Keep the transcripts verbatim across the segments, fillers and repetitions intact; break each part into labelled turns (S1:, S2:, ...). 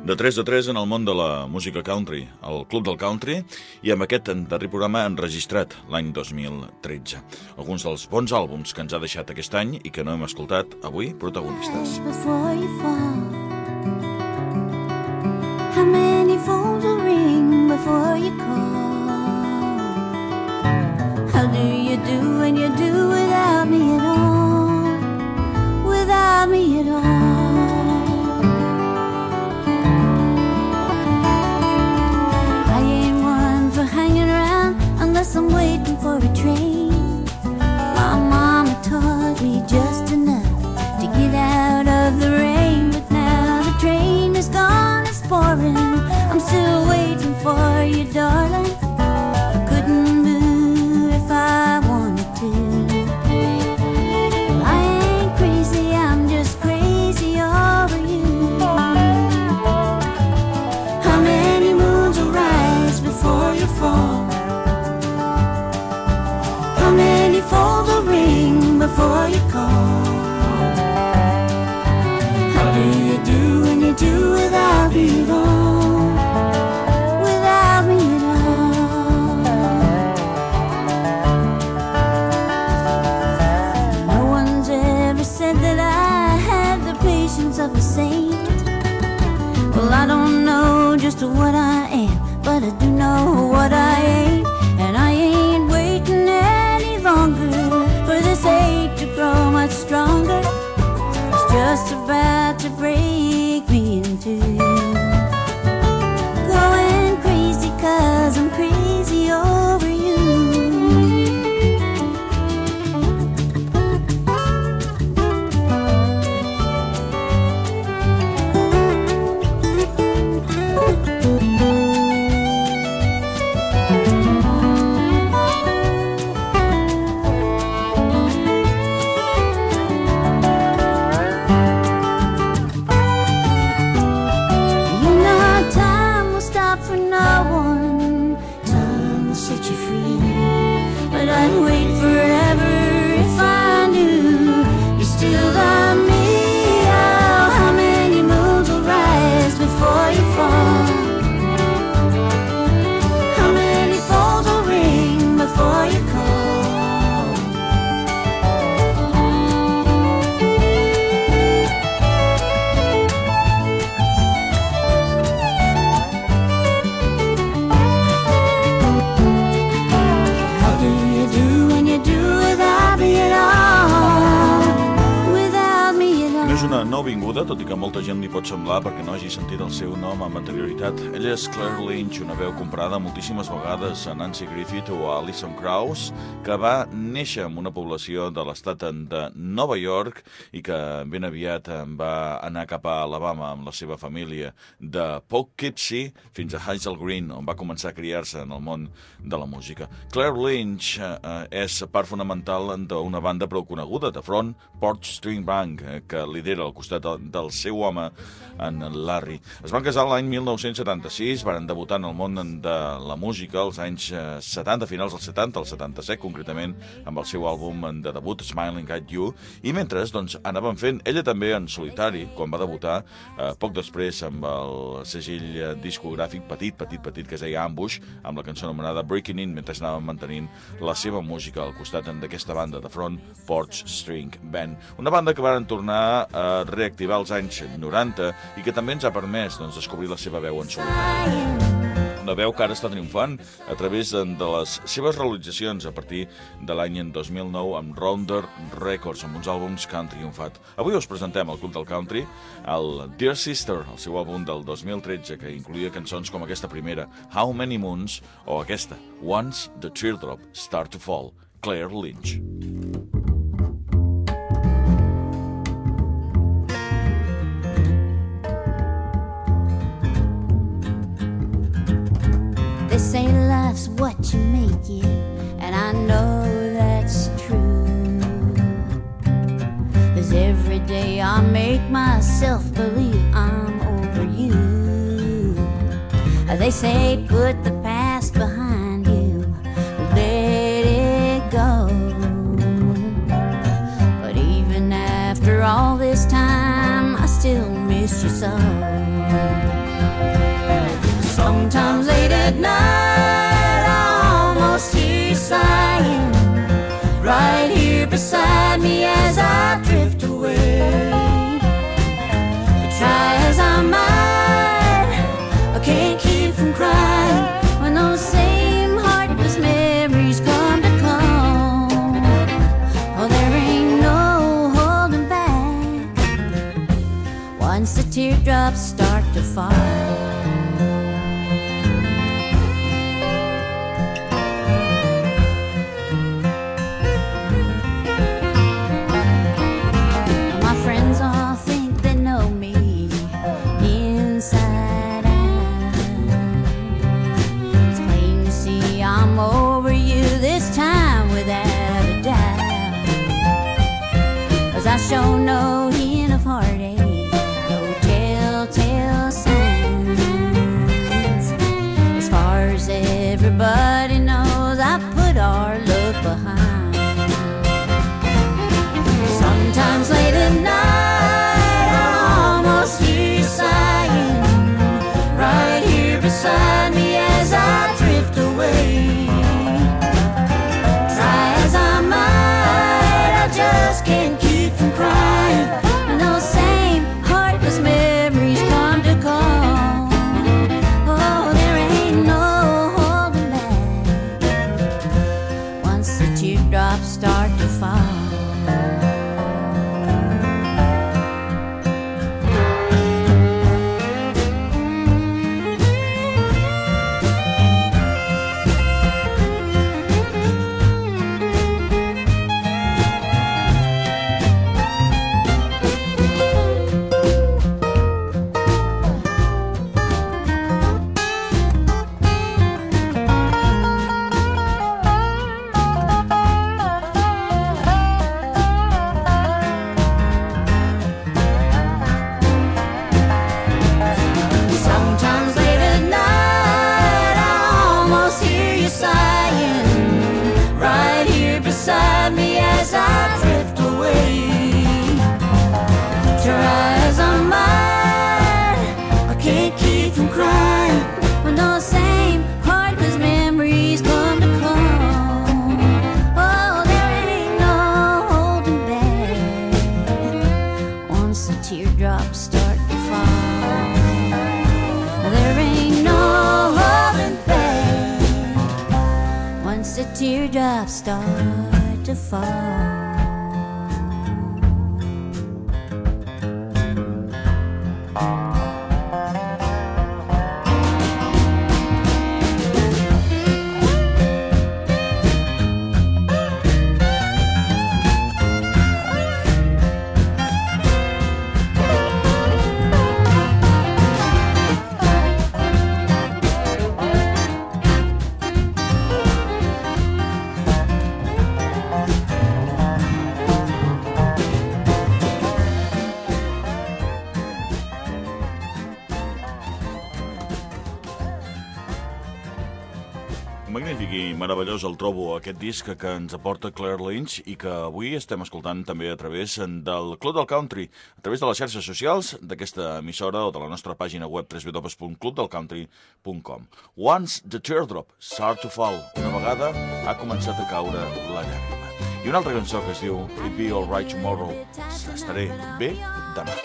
S1: De tres a tres en el món de la música country, el Club del Country, i amb aquest darrer programa enregistrat l'any dos mil tretze. Alguns dels bons àlbums que ens ha deixat aquest any i que no hem escoltat avui, protagonistes.
S2: How many phones will ring before you call? How do you do when you do without me at all? Without me at all? Unless I'm waiting for a train. My mama taught me just enough to get out of the rain. But now the train is gone, it's pouring. I'm still waiting for you, darling. I couldn't move if I wanted to. I ain't crazy, I'm just crazy over you. How many moons will rise before you fall? Phone will ring before you call. How do you do when you do without me at all? Without me at all? No one's ever said that I had the patience of a saint. Well, I don't know just what I am, but I do know what I ain't. And I ain't waiting any longer for this ache to grow much stronger. It's just about to break me in two. Going crazy 'cause I'm crazy over you.
S1: Nouvinguda, tot i que molta gent li pot semblar perquè no hagi sentit el seu nom amb anterioritat. Ella és Claire Lynch, una veu comparada moltíssimes vegades a Nancy Griffith o a Alison Krauss, que va néixer en una població de l'estat de Nova York i que ben aviat va anar cap a Alabama amb la seva família de Poughkeepsie fins a Hazel Green, on va començar a criar-se en el món de la música. Claire Lynch eh, és part fonamental d'una banda prou coneguda, de front, Porch String Band, eh, que lidera al costat del seu home, en Larry. Es van casar l'any mil nou-cents setanta-sis, van debutar en el món de la música als anys setanta, finals dels setanta, el setanta-set concretament, amb el seu àlbum de debut, Smiling at You, i mentre doncs, anaven fent, ella també en solitari, quan va debutar, eh, poc després amb el segell discogràfic petit, petit, petit, que es deia Ambush, amb la cançó anomenada Breaking In, mentre anaven mantenint la seva música al costat d'aquesta banda de front, Porch String Band. Una banda que van tornar a reactivar als anys noranta i que també ens ha permès doncs, descobrir la seva veu en solitari. Una veu que ara està triomfant a través de, de les seves realitzacions a partir de l'any dos mil nou amb Rounder Records, amb uns àlbums que han triomfat. Avui us presentem al Club del Country el Dear Sister, el seu àlbum del dos mil tretze, que incluïa cançons com aquesta primera, How Many Moons, o aquesta, Once the Teardrop Start to Fall, Claire Lynch.
S2: They say life's what you make it, and I know that's true. 'Cause every day I make myself believe I'm over you. They say put the past behind you, let it go. But even after all this time, I still miss you so. Sometimes late at night I almost hear you sighing right here beside me as I drift away. Try as I might, I can't keep from crying when those same heartless memories come to come. Oh, there ain't no holding back once the teardrops start to fall. I show no hint of heartache, no telltale signs. As far as everybody knows, I put our love behind. Sometimes late at night I almost hear you sighing right here beside me as I drift away. Try as I might, I just can't keep from crying, and those same heartless memories come to call. Oh, there ain't no holding back once the teardrops start to fall. Beside me as I drift away. Try as I might, I can't keep from crying when those same heartless memories come to come. Oh, there ain't no holding back once the teardrops start to fall. There ain't no holding back once the teardrops start to fall.
S1: Magnífic i meravellós el trobo, aquest disc que ens aporta Claire Lynch i que avui estem escoltant també a través del Club del Country, a través de les xarxes socials d'aquesta emissora o de la nostra pàgina web w w w punt club del country punt com. Once the teardrop start to fall, una vegada ha començat a caure la llàgrima. I una altra cançó que es diu It'll Be Alright Tomorrow, estaré bé demà.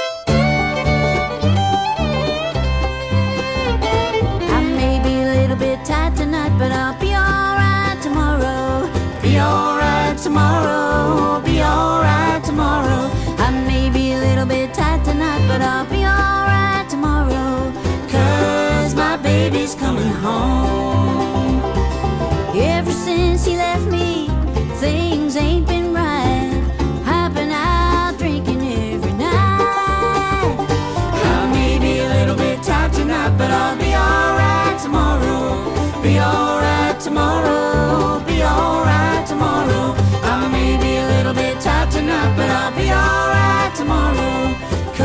S2: Tight tonight, but I'll be alright tomorrow. Be alright tomorrow. Be alright tomorrow. I may be a little bit tight tonight, but I'll be alright tomorrow. 'Cause my baby's coming home. Ever since he left me, things ain't been right. I've been out drinking every night. I may be a little bit tight tonight, but I'll be alright tomorrow. Be alright tomorrow, be alright tomorrow. I may be a little bit tight tonight, but I'll be alright tomorrow.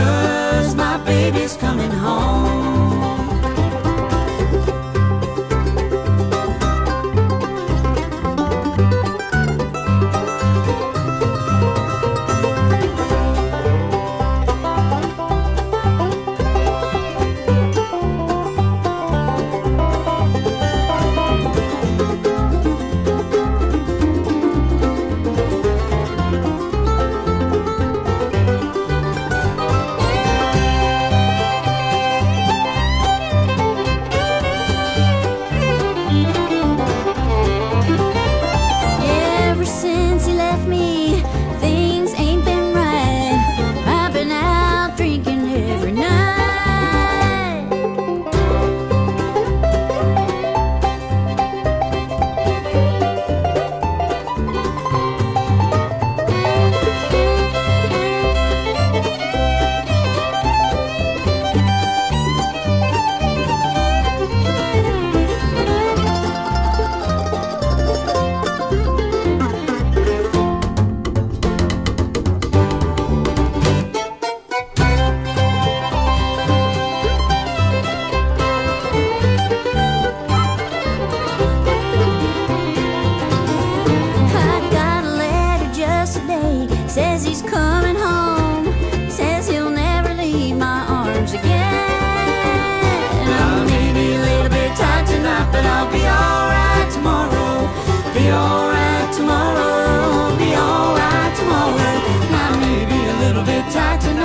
S2: 'Cause my baby's coming home.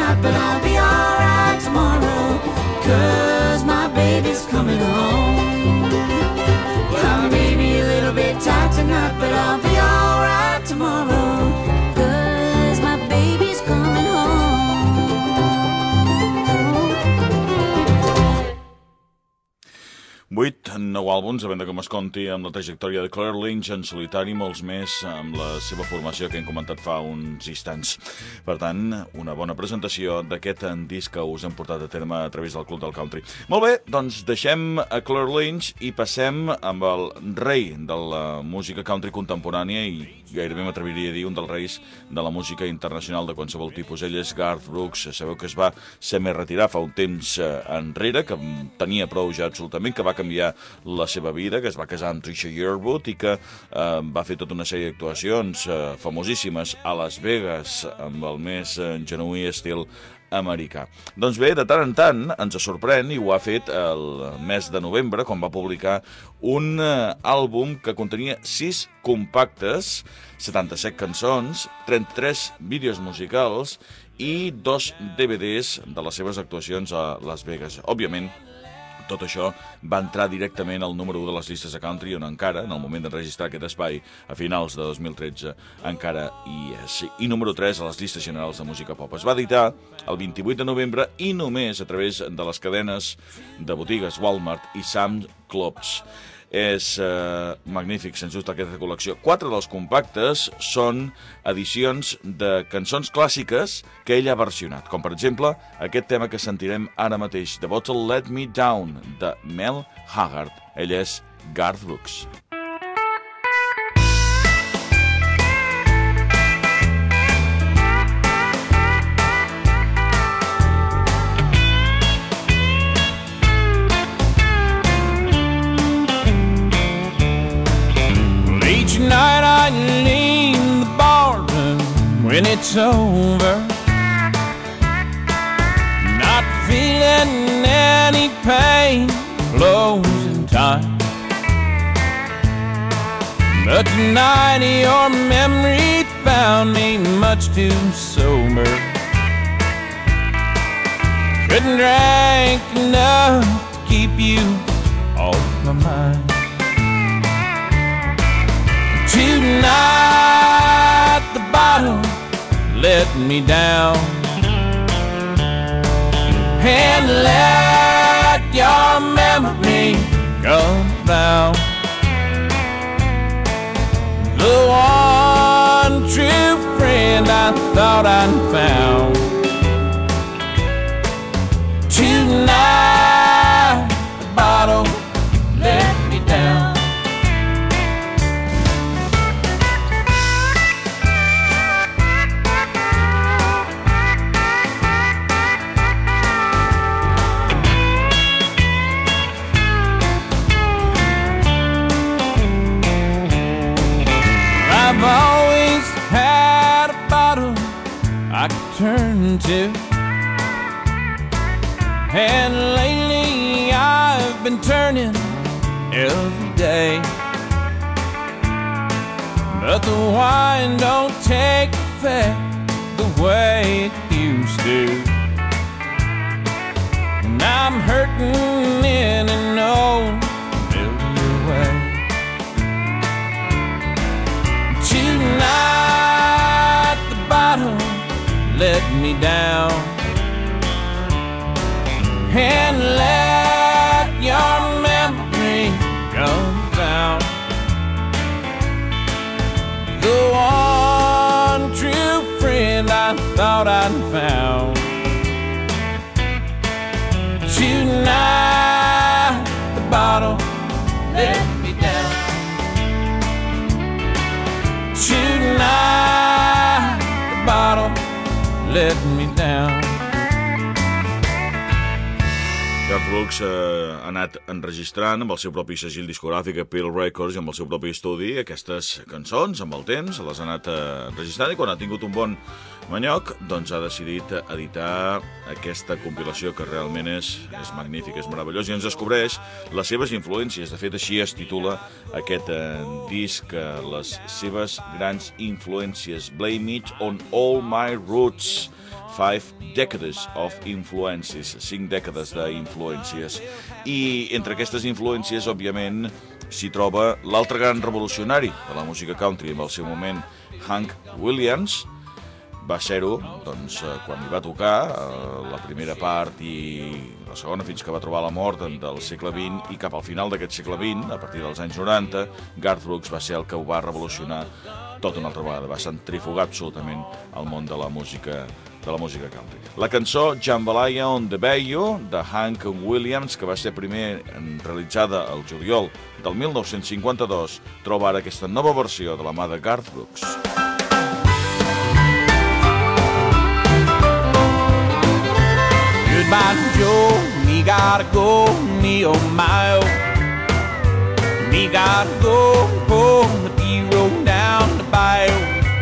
S2: tonight, but I'll be alright tomorrow, 'cause my baby's coming home. Well, I may be a little bit tight tonight, but I'll be alright tomorrow, 'cause my baby's coming home.
S1: Vuit, nou àlbums, a banda com es conti amb la trajectòria de Claire Lynch en solitari, molts més amb la seva formació que hem comentat fa uns instants. Per tant, una bona presentació d'aquest disc que us hem portat a terme a través del Club del Country. Molt bé, doncs deixem a Claire Lynch i passem amb el rei de la música country contemporània i gairebé m'atreviria a dir un dels reis de la música internacional de qualsevol tipus. Ell és Garth Brooks. Sabeu que es va semi-retirar fa un temps enrere, que tenia prou ja absolutament, que va canviar la seva vida, que es va casar amb Trisha Yearwood i que eh, va fer tota una sèrie d'actuacions eh, famosíssimes a Las Vegas amb el més eh, genuí estil americà. Doncs bé, de tant en tant ens sorprèn, i ho ha fet el mes de novembre, quan va publicar un eh, àlbum que contenia sis compactes, setanta-set cançons, trenta-tres vídeos musicals i dos D V Ds de les seves actuacions a Las Vegas. Òbviament, tot això va entrar directament al número u de les llistes de country, on encara, en el moment d'enregistrar aquest espai, a finals de dos mil tretze, encara hi és. I número tres a les llistes generals de música pop. Es va editar el vint-i-vuit de novembre i només a través de les cadenes de botigues Walmart i Sam's Clubs. És eh, magnífic, sens dubte, aquesta col·lecció. Quatre dels compactes són edicions de cançons clàssiques que ell ha versionat, com per exemple aquest tema que sentirem ara mateix, The Bottle Let Me Down, de Mel Haggard. Ell és Garth Brooks.
S3: Night I leave the barroom when it's over, not feeling any pain, closing time. But tonight your memory found me much too sober. Couldn't drink enough to keep you off my mind. Tonight the bottle let me down, and let your memory come down. The one true friend I thought I'd found. Tonight the bottle let me down. I've always had a bottle I could turn to, and lately I've been turning every day. But the wine don't take effect the way it used to, and I'm hurting in an old familiar way. Tonight the bottle let me down, and let your memory come down. The one true friend I thought I'd found. Tonight the bottle let me down. Tonight the bottle let me down.
S1: Garth Brooks eh, ha anat enregistrant amb el seu propi segell discogràfic a Pearl Records i amb el seu propi estudi aquestes cançons amb el temps, les ha anat eh, enregistrant, i quan ha tingut un bon manyoc, doncs ha decidit editar aquesta compilació que realment és, és magnífic, és meravellós, i ens descobreix les seves influències. De fet, així es titula aquest eh, disc, eh, les seves grans influències. Blame it on all my roots. Five Decades of Influences, cinc dècades d'influències. I entre aquestes influències, òbviament, s'hi troba l'altre gran revolucionari de la música country en el seu moment, Hank Williams. Va ser-ho doncs, quan hi va tocar, la primera part i la segona, fins que va trobar la mort del segle vint, i cap al final d'aquest segle vint, a partir dels anys noranta, Garth Brooks va ser el que ho va revolucionar tota una altra vegada, va centrifugar absolutament el món de la música de la música country. La cançó Jambalaya on the Bayou, de Hank Williams, que va ser primer realitzada el juliol del mil nou-cents cinquanta-dos, troba ara aquesta nova versió de la mà de Garth Brooks.
S3: Goodbye, Joe, me gotta go, me oh my oh. Me gotta go, home the B-road down the bayou.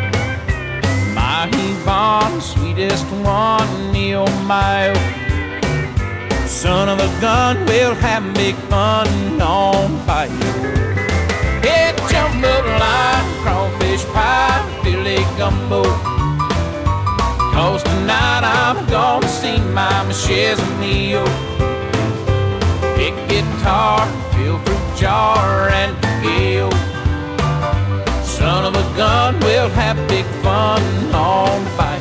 S3: My Yvonne, sweetest one, me oh my oh. Son of a gun, we'll have big fun on the bayou. Hey, jambalaya, crawfish pie, filet gumbo. Cause tonight I'm gonna see my Michelle Neo. Big guitar, fill fruit jar and gale. Son of a gun, we'll have big fun on the bayou.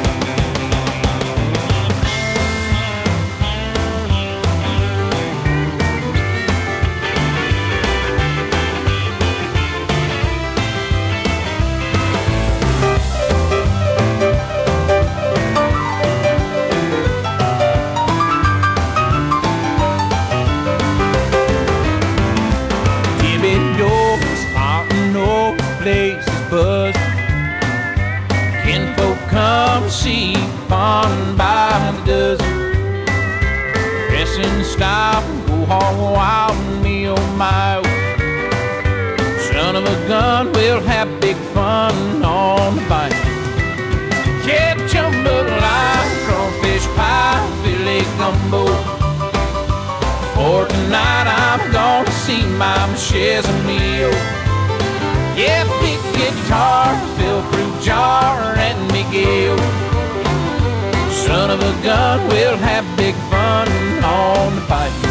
S3: Come see fun by the dozen. Dress in style, go all wild and me oh my oh. Son of a gun, we'll have big fun on the bayou. Yeah, jambalaya, crawfish pie, filet gumbo. For tonight I'm gonna see my Michelle Neo. Yeah, big guitar, fill fruit jar and Miguel. Son of a gun, we'll have big fun on the bayou.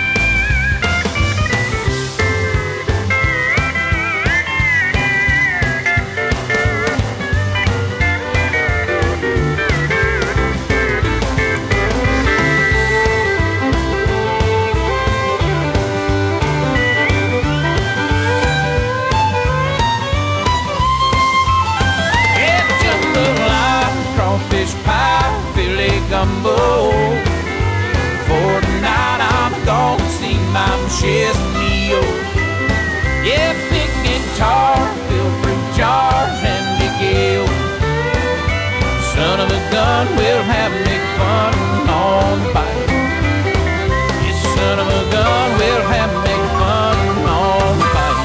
S3: Fish pie, filet gumbo. For tonight I'm gonna see my Michelle Neo. Yeah, big guitar, fill fruit jar and Miguel. Son of a gun, we'll have big fun on the bayou. Yes, son of a gun, we'll have big fun on the bayou.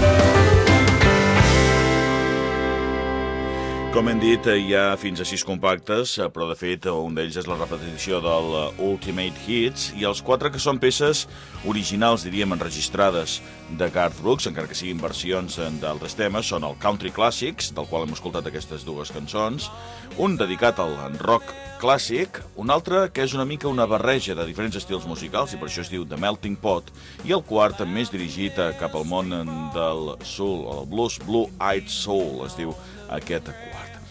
S1: Com hem dit, hi ha fins a sis compactes, però de fet un d'ells és la repetició del Ultimate Hits, i els quatre que són peces originals, diríem, enregistrades de Garth Brooks, encara que siguin versions d'altres temes, són el Country Classics, del qual hem escoltat aquestes dues cançons, un dedicat al rock clàssic, un altre que és una mica una barreja de diferents estils musicals, i per això es diu The Melting Pot, i el quart, més dirigit cap al món del soul, o del blues, Blue Eyed Soul, es diu aquest quart.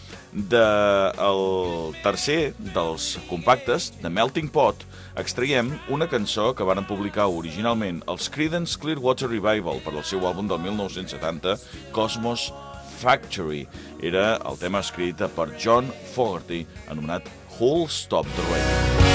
S1: Del tercer dels compactes, The Melting Pot, extraiem una cançó que van publicar originalment els Creedence Clearwater Revival per al seu àlbum del mil nou-cents setanta, Cosmos Factory. Era el tema escrit per John Fogerty, anomenat Who'll Stop the Rain.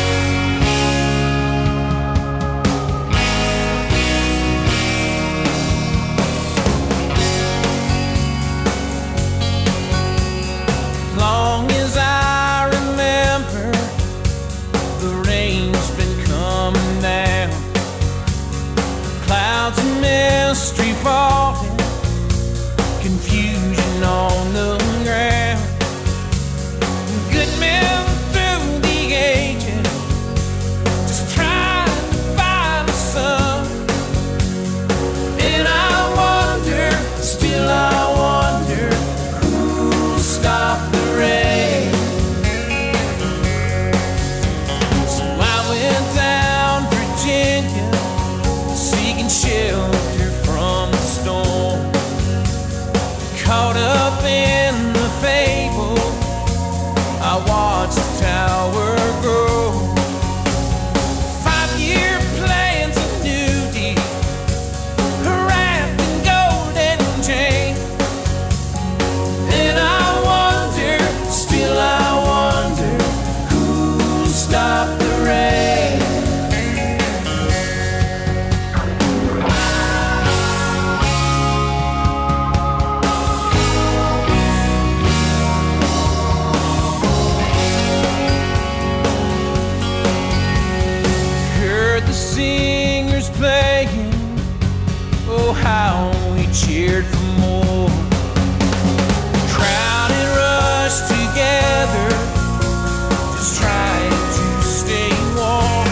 S1: Mystery falling, confusion on the ground. Good men through the ages
S3: shelter from the storm. Caught up in the fable, I watched the tower grow. Five-year plans, a new deal, wrapped in golden chain. And I wonder, still I wonder, who'll stop the rain? Singers playing, oh how we cheered for more. Crowded rushed together, just trying to stay warm.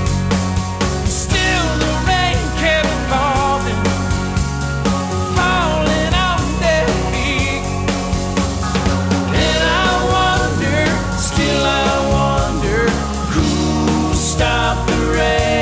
S3: Still the rain kept falling, falling on their feet. And I wonder, still I wonder, who'll stop the rain?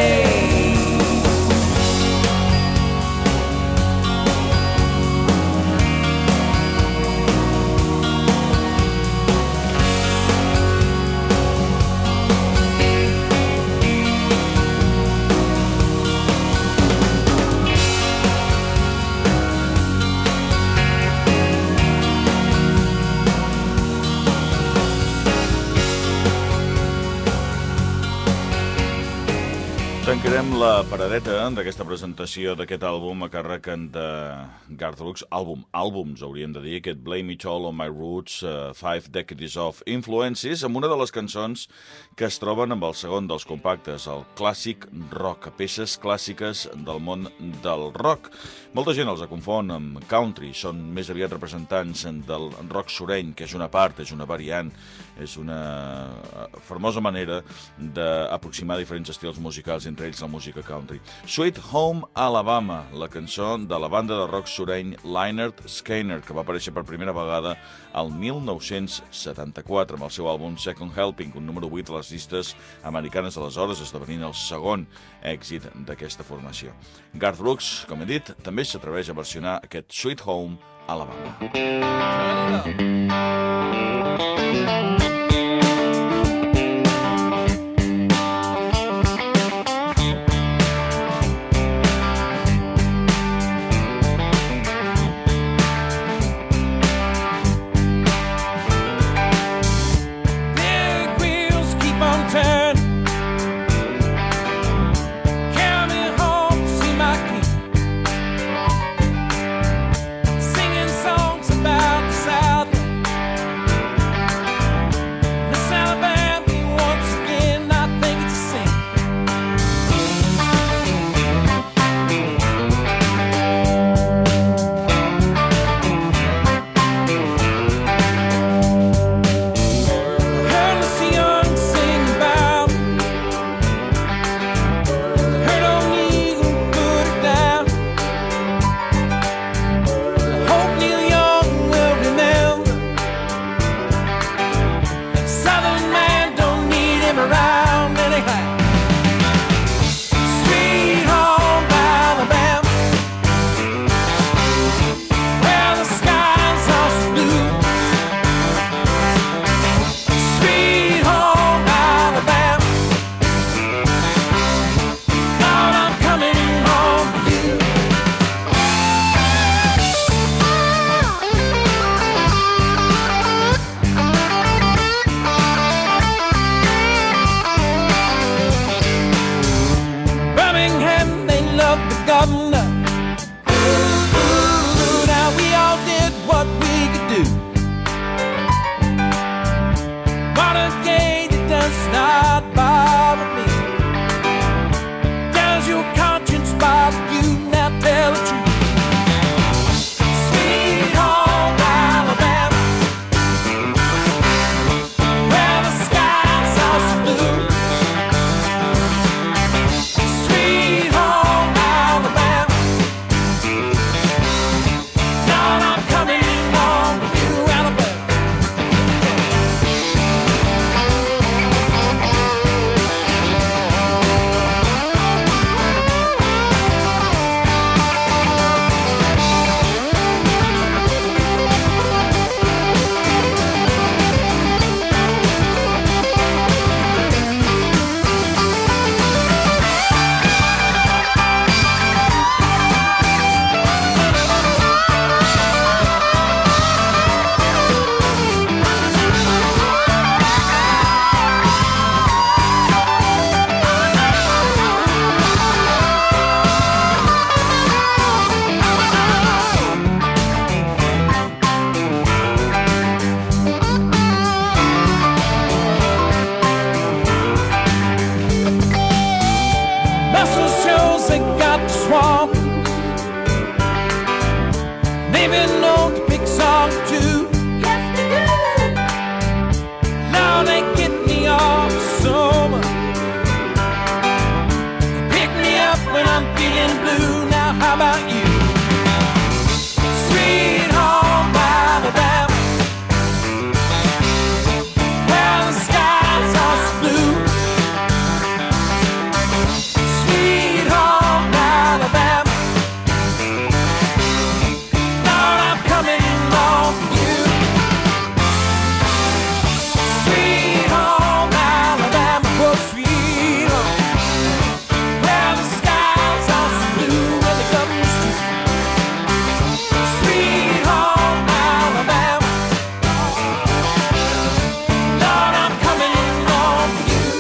S1: Tancarem la paradeta d'aquesta presentació d'aquest àlbum a càrrec de Garth Brooks. Àlbum, àlbums, hauríem de dir, aquest Blame It All on My Roots, uh, Five Decades of Influences, amb una de les cançons que es troben amb el segon dels compactes, el clàssic rock, peces clàssiques del món del rock. Molta gent els confon amb country, són més aviat representants del rock sureny, que és una part, és una variant, és una famosa manera d'aproximar diferents estils musicals, entre ells la música country. Sweet Home Alabama, la cançó de la banda de rock sureny Lynyrd Skynyrd, que va aparèixer per primera vegada al mil nou-cents setanta-quatre amb el seu àlbum Second Helping, un número vuit a les llistes americanes aleshores, esdevenint el segon èxit d'aquesta formació. Garth Brooks, com he dit, també s'atreveix a versionar aquest Sweet Home Alabama.
S3: swamp. Maybe know to pick a song or two.
S2: Yes, they do.
S3: Now they get me off summer. Pick me up when I'm feeling blue. Now how about you? Sweet home Alabama, where the skies are so blue. Sweet home Alabama, Lord, I'm coming home for you. Sweet home Alabama, oh sweet home, where the skies are so blue and the government's true. Sweet home Alabama, Lord, I'm coming home for you.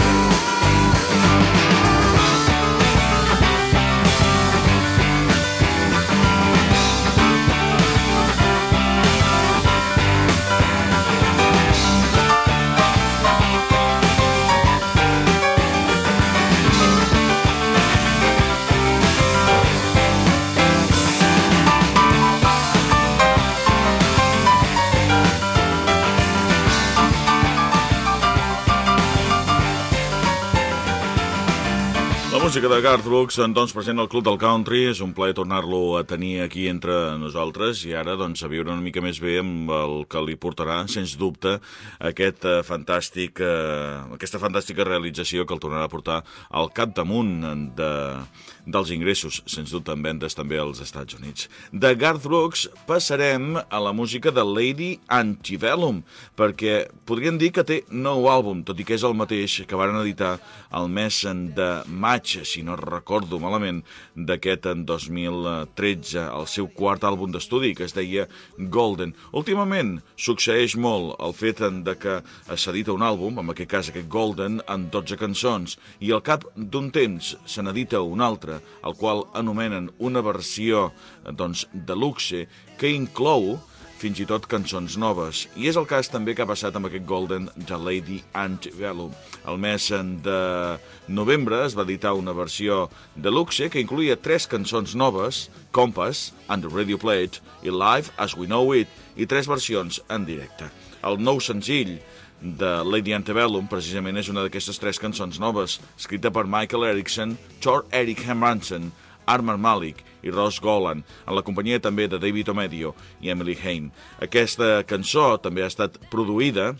S1: La música de Garth Brooks, doncs, present al Club del Country. És un plaer tornar-lo a tenir aquí entre nosaltres i ara, doncs, a viure una mica més bé amb el que li portarà, sens dubte, aquest uh, fantàstic, uh, aquesta fantàstica realització que el tornarà a portar al capdamunt de, dels ingressos, sens dubte, en vendes també als Estats Units. De Garth Brooks passarem a la música de Lady Antebellum, perquè podríem dir que té nou àlbum, tot i que és el mateix que varen editar el mes de maig, si no recordo malament, d'aquest en dos mil tretze, el seu quart àlbum d'estudi, que es deia Golden. Últimament succeeix molt el fet de que s'edita un àlbum, en aquest cas aquest Golden, amb dotze cançons, i al cap d'un temps se n'edita un altre, el qual anomenen una versió, doncs, deluxe, que inclou fins i tot cançons noves. I és el cas també que ha passat amb aquest Golden de Lady Antebellum. El mes de novembre es va editar una versió deluxe que incluïa tres cançons noves, Compass, and the Radio Plate, i Live as We Know It, i tres versions en directe. El nou senzill de Lady Antebellum precisament és una d'aquestes tres cançons noves, escrita per Michael Erickson, Tor Erik Hermansen, Armand Malik i Ross Golan, en la companyia també de David Omedio i Emily Hain. Aquesta cançó també ha estat produïda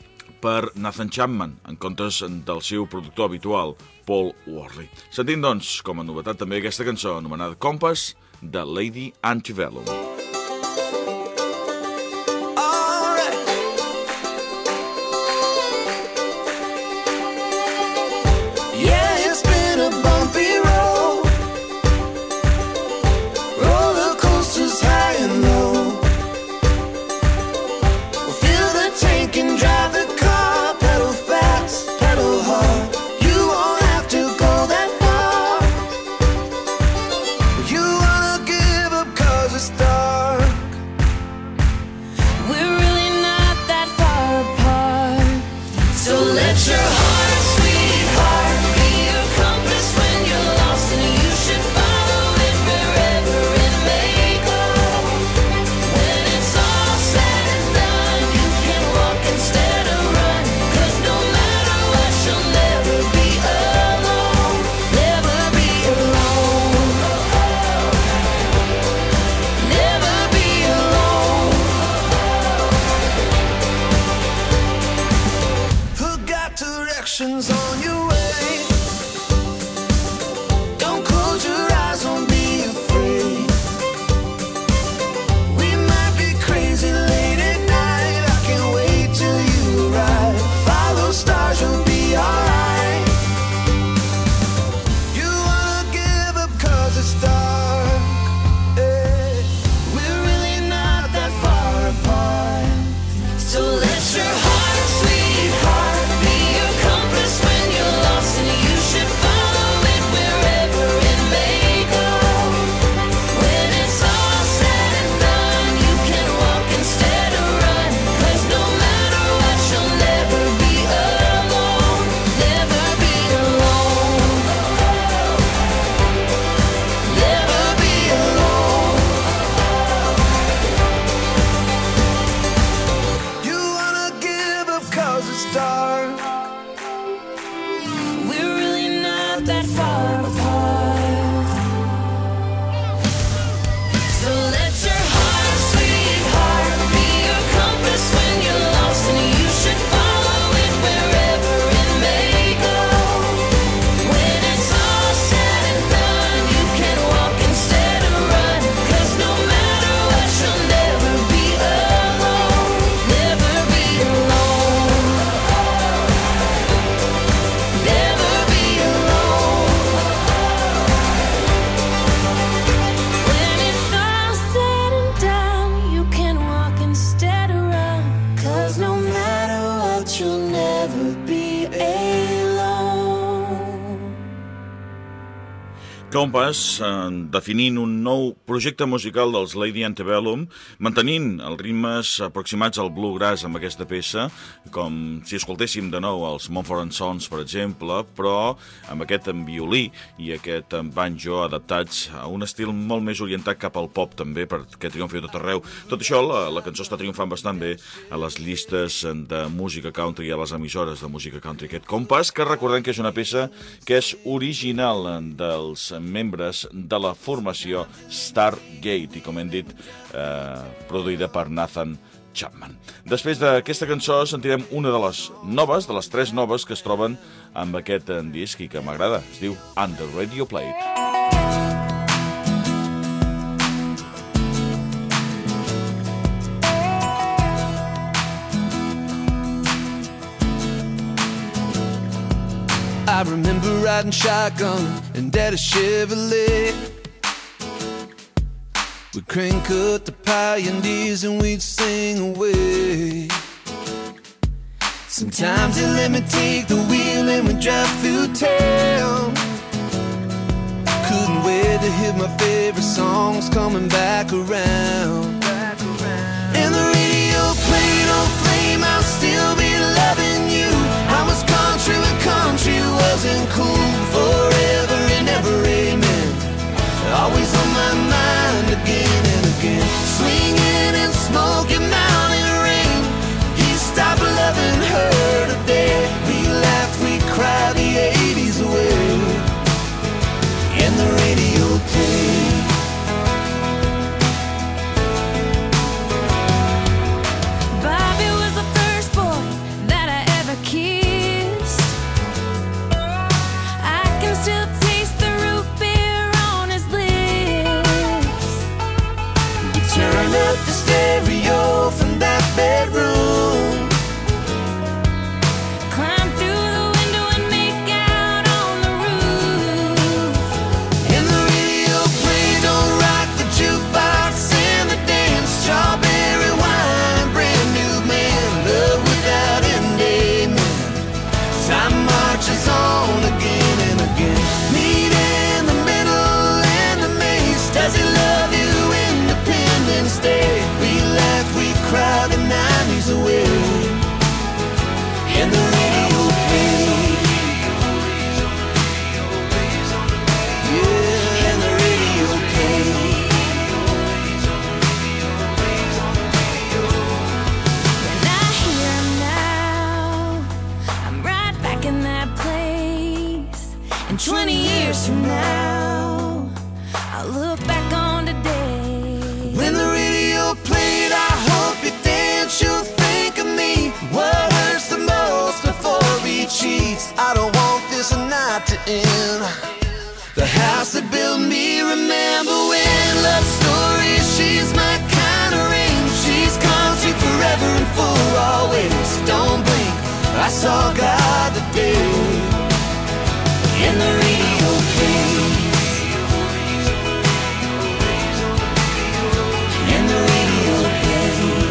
S1: per Nathan Chapman, en comptes del seu productor habitual, Paul Worley. Sentim, doncs, com a novetat també aquesta cançó anomenada Compass, de Lady Antebellum.
S4: On your way, don't close your eyes, don't be afraid. We might be crazy late at night, I can't wait till you arrive. Follow stars, you'll be alright. You wanna give up cause it's dark, hey. We're really not that far apart. So let your heart, sweetheart, be your compass when you're
S2: that far apart. So let your heart, sweetheart, be your compass when you're lost, and you should follow it wherever it may go. When it's all said and done, you can walk instead of run, 'cause no matter what, you'll never be alone. Never be alone. Never be alone. When it's all said and done, you can walk instead of run, 'cause no matter what, you'll never be alone.
S1: Compass, eh, definint un nou projecte musical dels Lady Antebellum, mantenint els ritmes aproximats al bluegrass amb aquesta peça, com si escoltéssim de nou els Mumford and Sons, per exemple, però amb aquest en violí i aquest en banjo adaptats a un estil molt més orientat cap al pop també, perquè triomfi a tot arreu. Tot això, la, la cançó està triomfant bastant bé a les llistes de música country i a les emissores de música country. Aquest Compass, que recordem que és una peça que és original dels membres de la formació Stargate i, com hem dit, eh, produïda per Nathan Chapman. Després d'aquesta cançó sentirem una de les noves, de les tres noves que es troben amb aquest disc i que m'agrada. Es diu Under Radio Plate.
S4: I remember riding shotgun in Daddy's Chevrolet. We'd crank up the Pioneers and we'd sing away. Sometimes they let me take the wheel and we'd drive through town. Couldn't wait to hear my favorite songs coming back around. And the radio played on flame, I'll still be loving you. I was country when country wasn't cool. Forever and ever, amen. Always on my mind again and again. Swinging in Smoky Mountain rain. He stopped loving her today. We laughed, we cried the eighties away. And the radio played.
S2: Bobby was the first boy that I ever kissed. I can still taste the root beer on his lips.
S4: We turned up the stereo from that bedroom.
S2: Climb through the window and make out on the roof.
S4: And the radio played, don't rock the jukebox and the dance. Strawberry wine, brand new man, love without end, amen. Time marches on again and again. Meet in the middle and the maze. Does he love you? Independence Day. We laughed, we cried the nineties away. And the radio played. Yeah, and the radio played.
S2: And I hear him now. I'm right back in that place. And twenty years from now, I'll look back on today.
S4: When the radio played, I hope you dance, you'll think of me. What hurts the most before he cheats? I don't want this night to end. The house that built me, remember when? Love story, she's my kind of range. She's country forever and for always. Don't blink, I saw God today. And the radio plays. And the radio plays.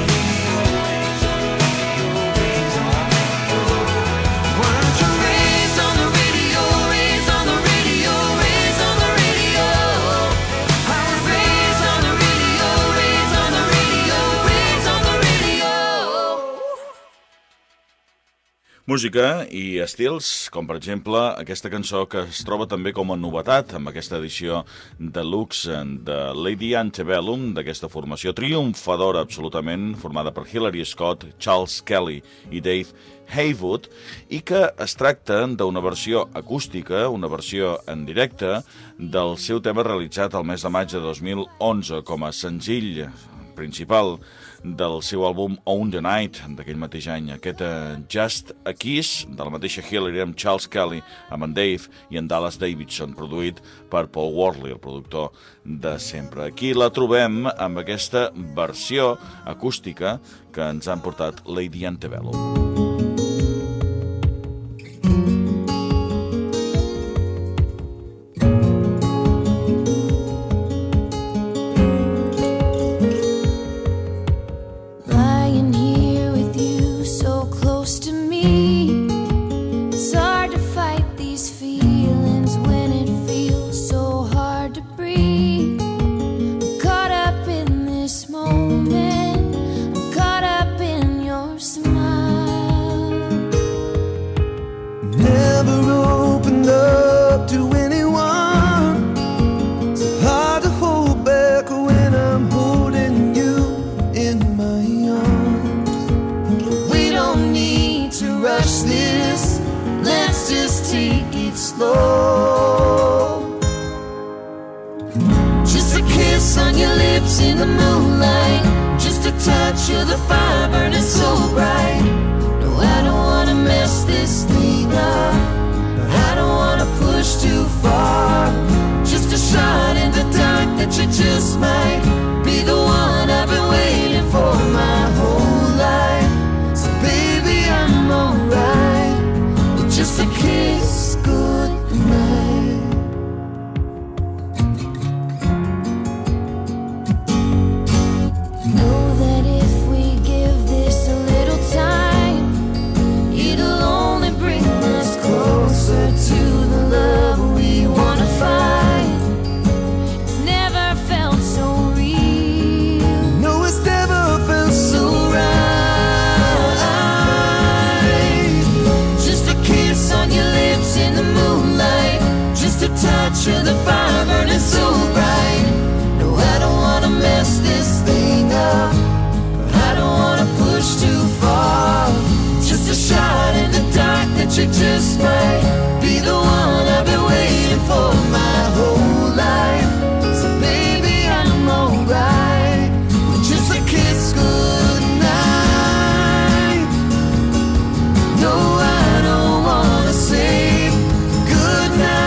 S4: Weren't you raised on the radio, raised on the radio, raised on the radio? I was raised on the radio, raised on the radio, raised on the radio.
S1: Música i estils, com per exemple aquesta cançó que es troba també com a novetat amb aquesta edició deluxe de Lady Antebellum, d'aquesta formació triomfadora absolutament, formada per Hilary Scott, Charles Kelly i Dave Haywood, i que es tracta d'una versió acústica, una versió en directe, del seu tema realitzat el mes de maig de dos mil onze com a senzill principal del seu àlbum Own the Night d'aquell mateix any. Aquest uh, Just a Kiss, de la mateixa Hilary amb Charles Kelly, amb en Dave i en Dallas Davidson, produït per Paul Worley, el productor de sempre. Aquí la trobem amb aquesta versió acústica que ens han portat Lady Antebellum.
S4: In the moonlight, just a touch of the fire burning so bright. No, I don't wanna mess this thing up. I don't wanna push too far. Just a shot in the dark that you just might be the one I've been waiting for my whole life. So baby, I'm alright with just a kiss goodnight. Touch of the fire burning so bright. No, I don't wanna mess this thing up. I don't wanna push too far. Just a shot in the dark that you just might be the one I've been waiting for my whole life. So baby, I'm alright with just a kiss goodnight. No, I don't wanna say goodnight.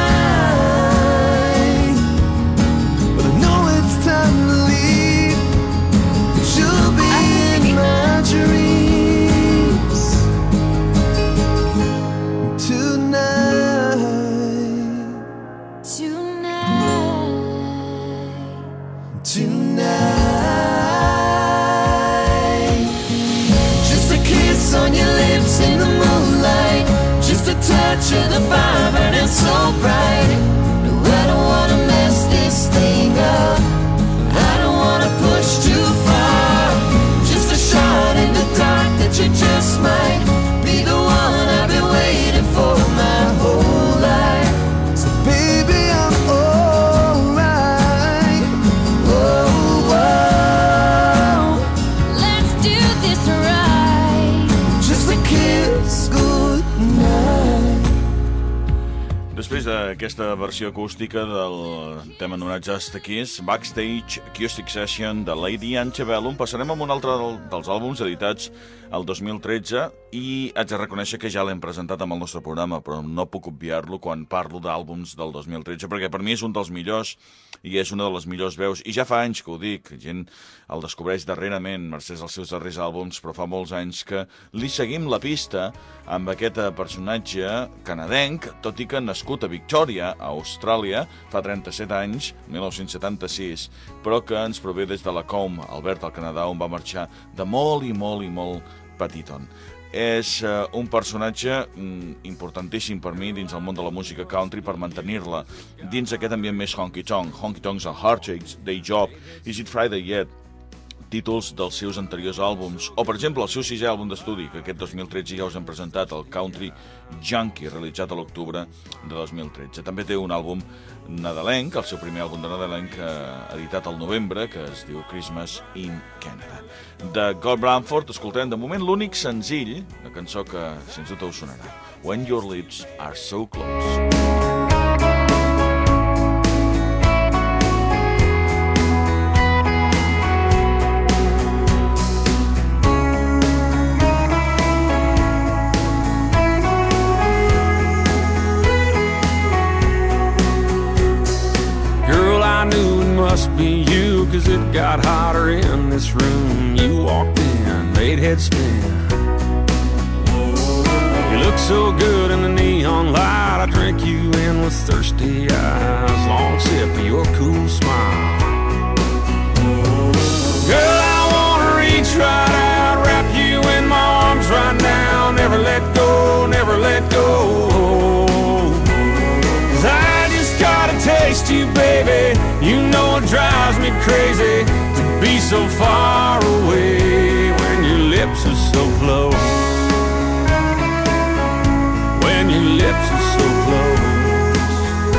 S4: Touch of the fire burning so bright. No, I don't wanna mess this thing up. I don't wanna push too far. Just a shot in the dark that you just might be the one I've been waiting for my whole life. So baby, I'm alright. Whoa, whoa. Let's do this right. Just a kiss goodnight.
S1: Després d'aquesta versió acústica del tema anomenat Just a Kiss, Backstage Acoustic Session de Lady Antebellum, passarem a un altre dels àlbums editats el dos mil tretze i haig de reconèixer que ja l'hem presentat amb el nostre programa, però no puc obviar-lo quan parlo d'àlbums del dos mil tretze, perquè per mi és un dels millors i és una de les millors veus, i ja fa anys que ho dic, gent el descobreix darrerament, mercès als seus darrers àlbums, però fa molts anys que li seguim la pista amb aquest personatge canadenc, tot i que nascut a Victòria, a Austràlia, fa trenta-set anys, mil nou-cents setanta-sis, però que ens prové des de Lacombe, Alberta, al Canadà, on va marxar de molt i molt i molt petiton. És uh, un personatge mm, importantíssim per mi dins el món de la música country per mantenir-la dins aquest ambient més honky-tonk. Honky-tonks a Hard Day Job, Is It Friday Yet? títols dels seus anteriors àlbums, o per exemple el seu sisè àlbum d'estudi, que aquest dos mil tretze ja us hem presentat, el Country Junkie, realitzat a l'octubre de dos mil tretze. També té un àlbum nadalenc, el seu primer àlbum de nadalenc, eh, editat al novembre, que es diu Christmas in Canada. De Garth Bramford escoltarem de moment l'únic senzill, la cançó que sens dubte us sonarà, When Your Lips Are So Close.
S3: Must be you, cause it got hotter in this room. You walked in, made head spin. You look so good in the neon light. I drink you in with thirsty eyes. Long sip of your cool smile. Girl, I wanna reach right out, wrap you in my arms right now. Never let go, never let go. Cause I just gotta taste you, baby. You know it drives me crazy to be so far away when your lips are so close. When your lips are so close.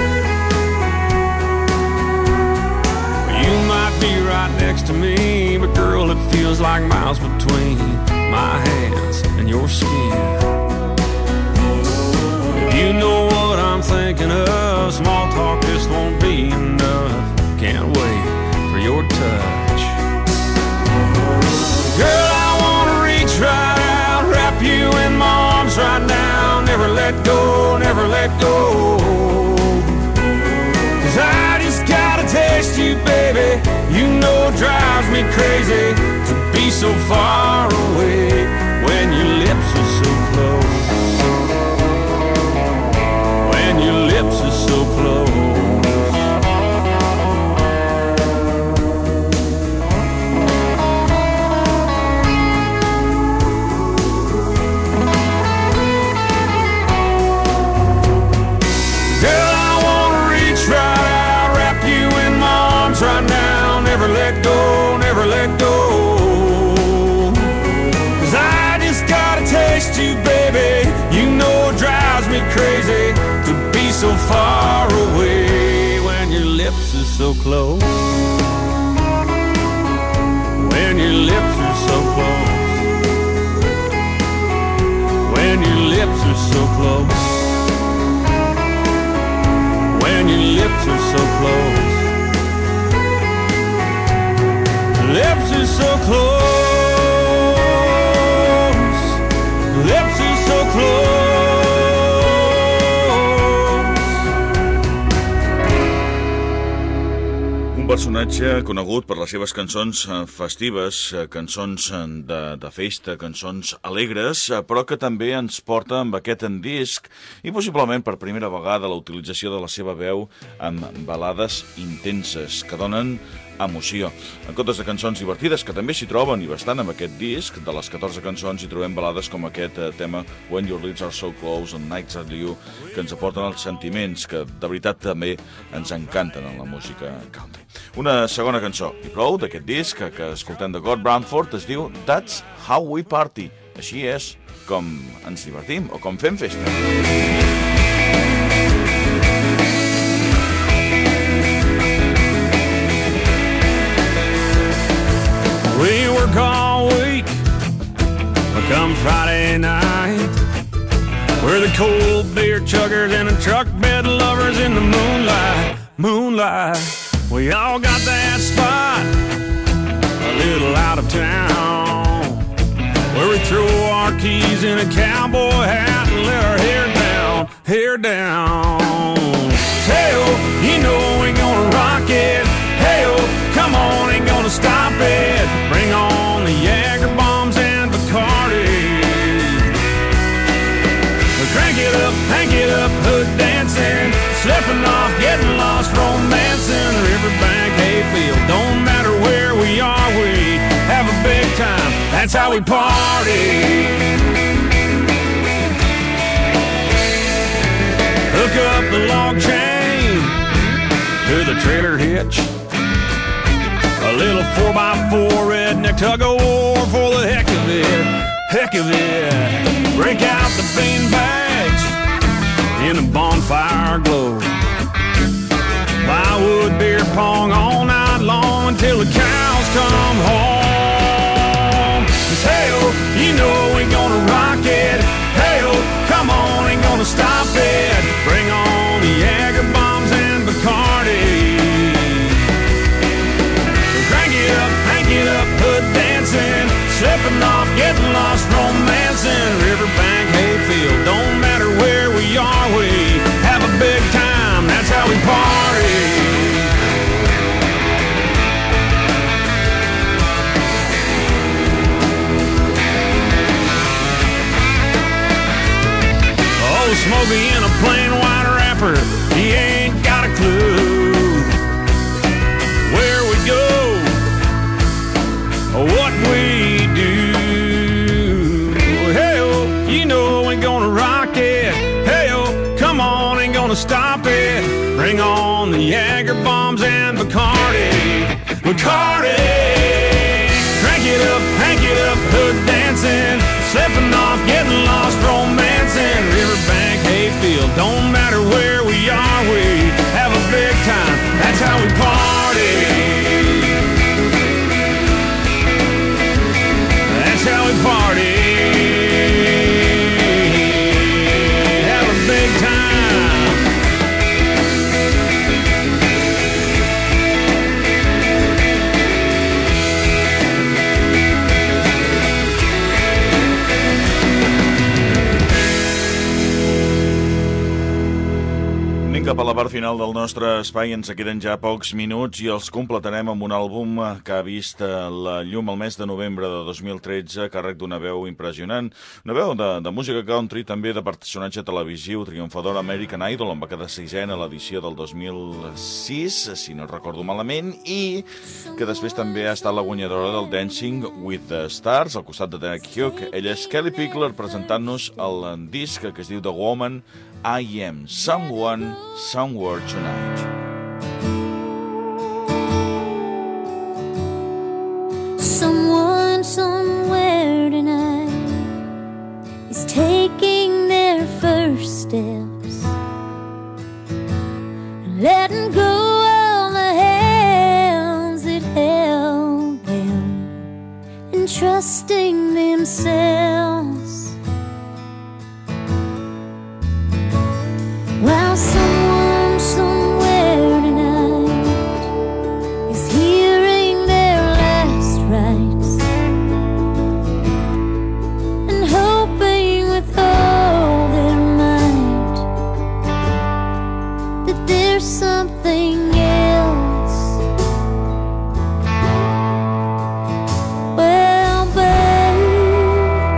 S3: You might be right next to me, but girl, it feels like miles between my hands and your skin. You know what I'm thinking of. Small talk just won't be enough. Can't wait for your touch. Girl, I wanna reach right out, wrap you in my arms right now. Never let go, never let go. Cause I just gotta taste you, baby. You know it drives me crazy to be so far away when your lips are so close. When your lips are so close. Right now, never let go, never let go. Cause I just gotta taste you, baby. You know it drives me crazy to be so far away when your lips are so close. When your lips are so close. When your lips are so close. When your lips are so close. Lips are so close. Lips are so close.
S1: Un personatge conegut per les seves cançons festives, cançons de, de festa, cançons alegres, però que també ens porta amb aquest disc i possiblement per primera vegada la utilització de la seva veu amb balades intenses que donen emoció. En comptes de cançons divertides, que també s'hi troben i bastant amb aquest disc, de les catorze cançons hi trobem balades com aquest eh, tema When Your Lips Are So Close and Nights At You, que ens aporten els sentiments que de veritat també ens encanten en la música country. Una segona cançó, i prou, d'aquest disc que, que escoltem de Garth Bramford, es diu That's How We Party. Així és com ens divertim o com fem festa.
S3: We work all week, but come Friday night, we're the cold beer chuggers and the truck bed lovers in the moonlight, moonlight. We all got that spot, a little out of town, where we throw our keys in a cowboy hat and let our hair down, hair down. Hey-oh, you know we gonna rock it. Hey-oh, come on, ain't gonna stop it. Bring on the Jager bombs and Bacardi. Crank it up, crank it up, hood dancing, slipping off, getting lost, romancing. Riverbank, Hayfield, don't matter where we are, we have a big time. That's how we party. Hook up the log chain to the trailer hitch. A little four by four redneck tug of war for the heck of it, heck of it. Break out the bean bags in a bonfire glow. Plywood beer pong all night long until the cows come home. 'Cause hey-oh, you know we gonna rock it. Hey-oh, come on, ain't gonna stop it. Bring on the Jäger bombs and Bacardi. Crank it up, crank it up, hood dancing, slipping off, getting lost, romancing. Riverbank, Hayfield, don't matter where we are, we have a big time, that's how we party. Oh, Smokey in a plain white wrapper, he ain't got a clue where we go, what we do. Hey-oh, you know ain't gonna rock it. Hey-oh, come on, ain't gonna stop it. Bring on the Jäger bombs and Bacardi. Bacardi! Crank it up, crank it up, hood dancing, slipping off, getting lost, romancing. Riverbank, Hayfield, don't matter where we are, we have a big time, that's how we party. That's how we party. Have a big time.
S1: Anem cap a la part final del nostre espai, ens queden ja pocs minuts i els completarem amb un àlbum que ha vist la llum el mes de novembre de dos mil tretze, a càrrec d'una veu impressionant, una veu de, de música country, també de personatge televisiu, triomfador American Idol, on va quedar sisena a l'edició del dos mil sis, si no recordo malament, i que després també ha estat la guanyadora del Dancing with the Stars, al costat de Derek Hugh. Ella és Kelly Pickler, presentant-nos el disc que es diu The Woman I Am, Someone, Somewhere Tonight.
S2: Someone somewhere tonight is taking their first steps, letting go of the hands that held them, and trusting themselves. While someone somewhere tonight is hearing their last rites and hoping with all their might that there's something else. Well, babe,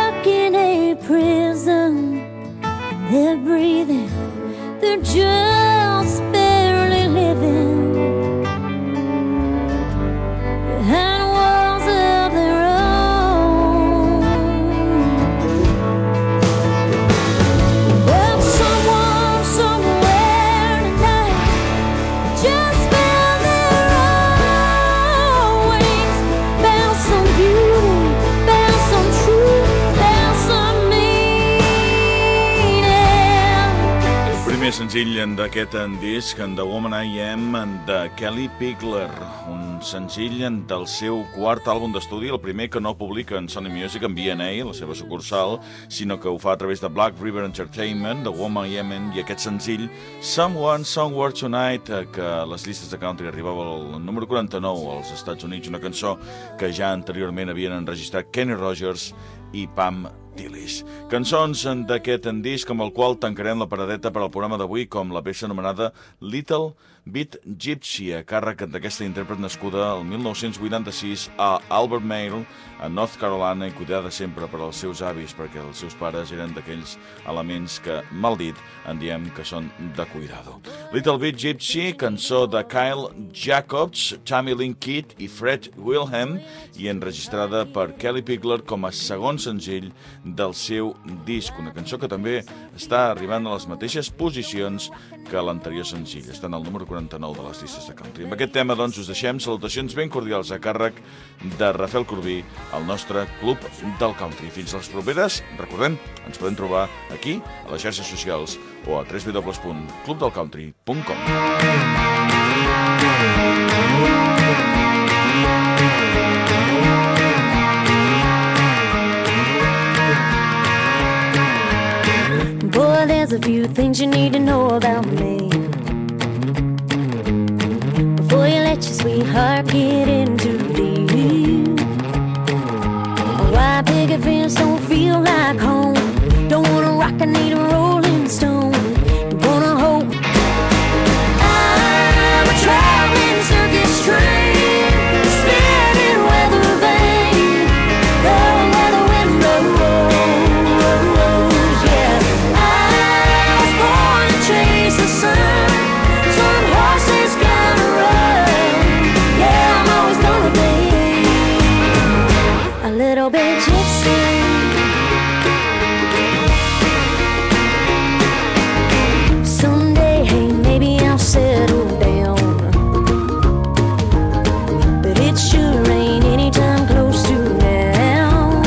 S2: stuck in a prison. They're breathing, they're just barely living behind walls of their own. But someone somewhere tonight just found their own wings, found some beauty, found some truth, found some meaning.
S1: Primer senzill d'aquest disc, The Woman I Am, de Kelly Pigler, un senzill del seu quart àlbum d'estudi, el primer que no publica en Sony Music, en B and A, la seva sucursal, sinó que ho fa a través de Black River Entertainment, The Woman I Am, i aquest senzill, Someone Somewhere Tonight, que a les llistes de country arribava al número quaranta-nou als Estats Units, una cançó que ja anteriorment havien enregistrat Kenny Rogers i Pam Tillis. Cançons d'aquest disc amb el qual tancarem la paradeta per al programa d'avui, com la peça anomenada Little Bit Gypsy, a càrrec d'aquesta intèrpret nascuda el mil nou-cents vuitanta-sis a Albert Mail, a North Carolina, i cuidada sempre per als seus avis, perquè els seus pares eren d'aquells elements que, mal dit, en diem que són de cuidado. Little Bit Gypsy, cançó de Kyle Jacobs, Tammy Lynn Kidd i Fred Wilhelm, i enregistrada per Kelly Pigler com a segon senzill del seu disc, una cançó que també està arribant a les mateixes posicions que l'anterior senzill, estan al número quaranta-nou de les llistes de country. Amb aquest tema, doncs, us deixem salutacions ben cordials a càrrec de Rafael Corbí, al nostre Club del Country. Fins les properes, recordem, ens podem trobar aquí, a les xarxes socials, o a w w w punt club del country punt com.
S2: Boy, there's a few things you need to know about me before you let your sweetheart get into deep. Why picket fence don't feel like home? Don't wanna rock, I need a rolling stone. Don't wanna hope I'm a traveling circus train, spinning weather vane, going where the wind blows. Yeah, I was born to chase the sun. Some horses gotta run. Yeah, I'm always gonna be a little bit gypsy. Someday, hey, maybe I'll settle down, but it sure ain't anytime close to now.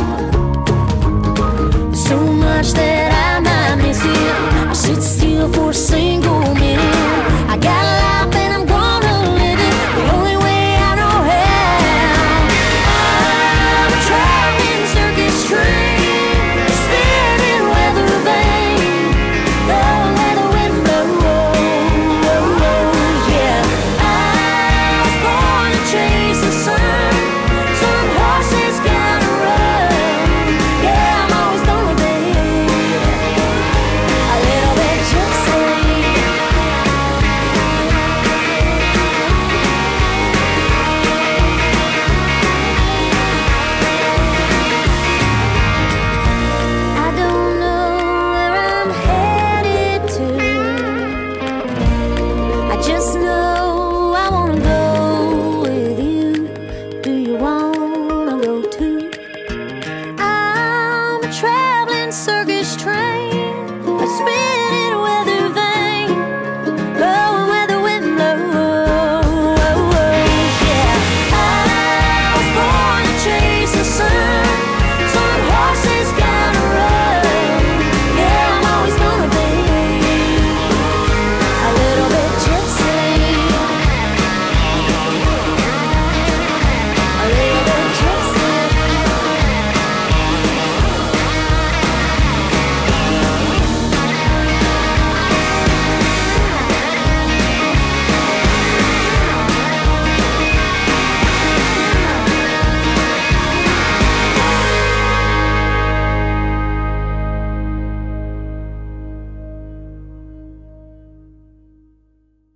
S2: So much that I might miss it. I'll sit still for a single minute. I got life and I'm gonna live it the only way I know how. I'm a traveling circus train, spinning weather vane, going where the wind blows. Yeah, I was born to chase the sun. Some horses gotta run. Yeah, I'm always gonna be a little bit gypsy. I don't know where I'm headed to. I just know I wanna go with you. Do you wanna go too? I'm a traveling